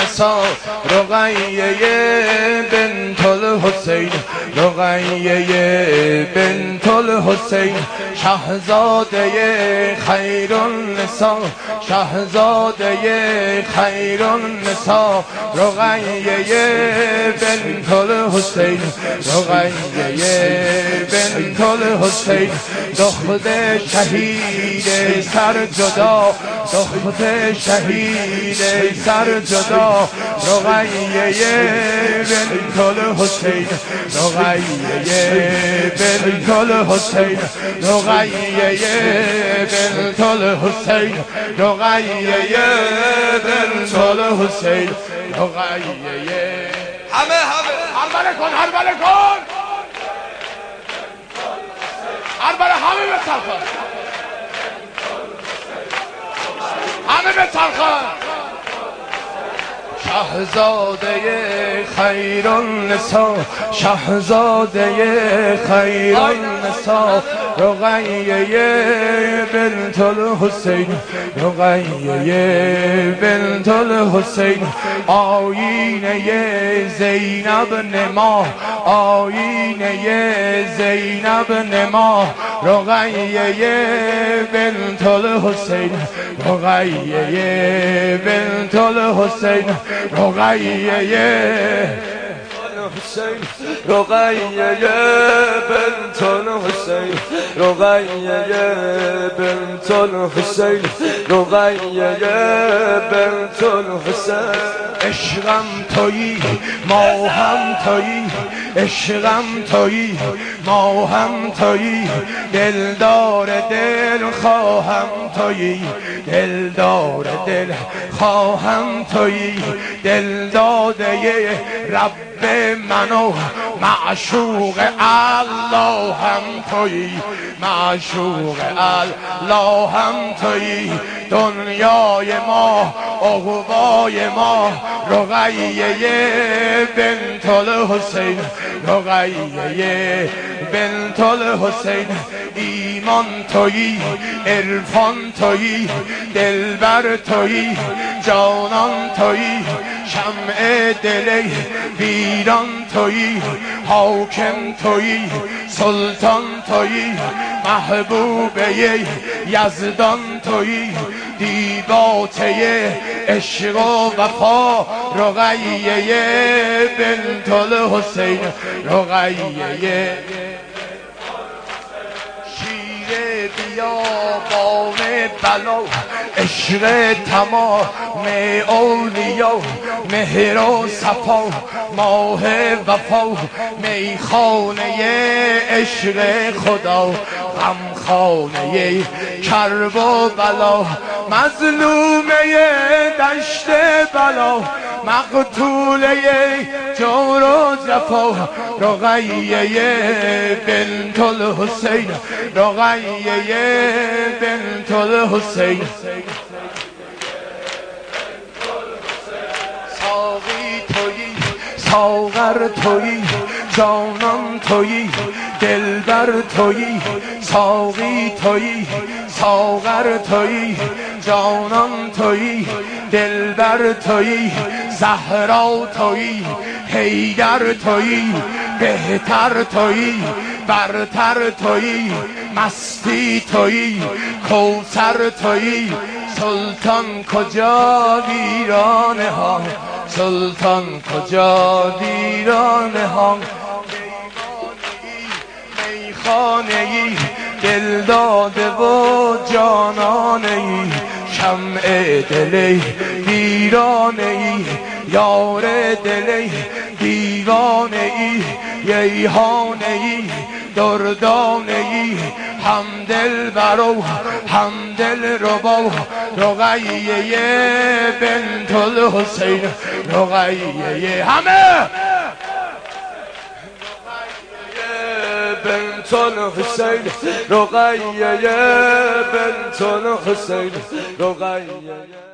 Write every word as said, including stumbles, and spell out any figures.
النساء رقیه بنت الحسین رقیه بنت الحسین شهزاده خیر النساء شهزاده خیر النساء رقیه بنت الحسین رقیه بنت الحسین دختر شهید سر جدا دختر شهید سر جدا رقیه بنت الحسین رقیه بنت الحسین رقیه بنت الحسین رقیه بنت الحسین رقیه همه همه هربله کن هربله کن هربله همه به طرفه همه به طرفه شهزاده خیر النساء شهزاده خیر النساء رقیه بنت الحسین رقیه بنت الحسین آینه زینب نما آینه زینب نما رقیه بنت الحسین رقیه بنت الحسین رقیه حسین رقیه بنت الحسین رقیه بنت الحسین رقیه بنت الحسین عشقم تویی ما هم تویی عشقم تویی ما هم تویی دلدار دل خواهم تویی دلدار دل خواهم تویی دل داده رب منو معشوق الله هم تویی معشوق الله هم تویی دنیای ما عقبای ما رقیه بنت الحسین رقیه بنت الحسین ایمان تویی عرفان تویی دلبر تویی جانان تویی شمع دل ویران تویی حاکم تویی سلطان تویی محبوبه یزدان تویی دیباچه عشق و وفا رقیه بنت الحسین رقیه شیر بیابان بلا عشق تمام اولیا مهر و صفا ماه وفا میخانه عشق خدا غمخانه کرب و بلا مظلومه دشت بلا مقتوله جور و جفا رقیه بنت الحسین رقیه بنت الحسین ساقی تویی ساغر تویی جانان تویی دلبر تویی ساقی تویی ساغر تویی جانان تویی دلبر تویی زهرا تویی حیدر تویی بهتر تویی برتر تویی مستی تویی کوثر تویی سلطان کجا ویرانه ها سلطان کجا ویرانه ها میخانه ای دل داده و جانانه ای شمع دل ویرانه ای یار دل دیوانه ای ییهانه ای دردانه ای همدل برو همدل ربا رقیه بنت الحسین رقیه همه بنت الحسین رقیه بنت الحسین رقیه